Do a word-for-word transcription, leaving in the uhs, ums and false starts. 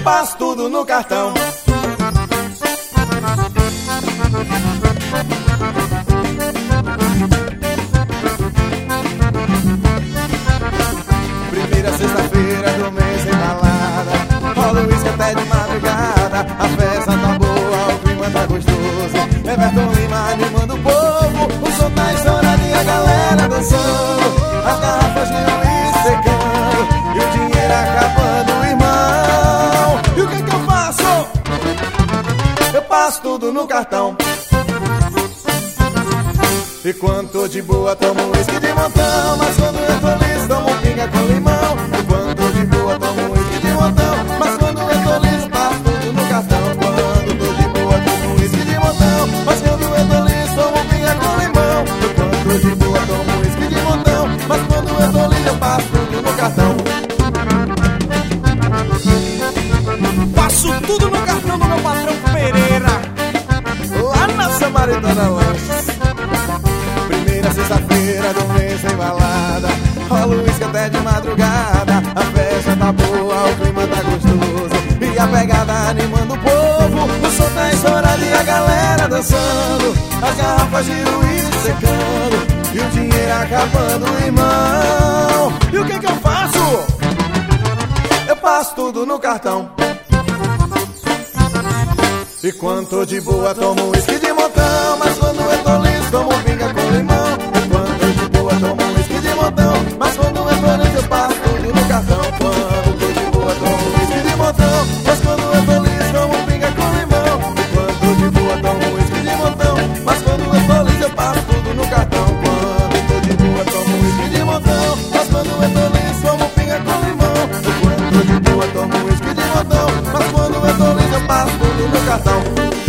passo tudo no cartão. Primeira sexta-feira do mês em balada, rola o uísque até de madrugada. A festa tá boa, o clima tá gostoso. Everton Lima animando o povo, o som tá estourado e a galera dançando. As garrafas de uísque secando e o dinheiro acabando, irmão. E o que que eu faço? Eu passo tudo no cartão. E quando tô de boa tomo um uísque de montão, mas quando eu tô liso tomo um pinga com limão. E quando tô de boa tomo um uísque de montão, mas quando eu tô liso passo tudo no cartão. Quando tô de boa tomo um uísque de montão, mas quando eu tô liso tomo um pinga com limão. E quando tô de boa tomo um uísque de montão, mas quando eu tô liso eu passo tudo no cartão. Passo tudo no cartão do meu patrão Pereira, lá na Samaritana Lanches. Primeira sexta-feira do mês em balada, rola o uísque até de madrugada. A festa tá boa, o clima tá gostoso e a pegada animando o povo. O som tá estourado e a galera dançando. As garrafas de uísque secando e o dinheiro acabando, irmão. E o que que eu faço? Eu passo tudo no cartão. E quando tô de boa tomo um uísque de montão, mas quando eu tô liso tomo um pinga com limão. E quando tô de boa tomo um uísque de montão, mas quando eu tô liso eu passo tudo no cartão. Quando tô de boa tomo um uísque de montão, mas quando eu tô liso tomo um pinga com limão. E quando tô de boa tomo um uísque de montão, mas quando eu tô liso eu passo tudo no cartão. Quando tô de boa tomo um uísque de montão, mas quando eu tô liso tomo um pinga com limão. E quando tô de boa tomo um uísque de montão, mas quando eu tô liso eu passo tudo no cartão.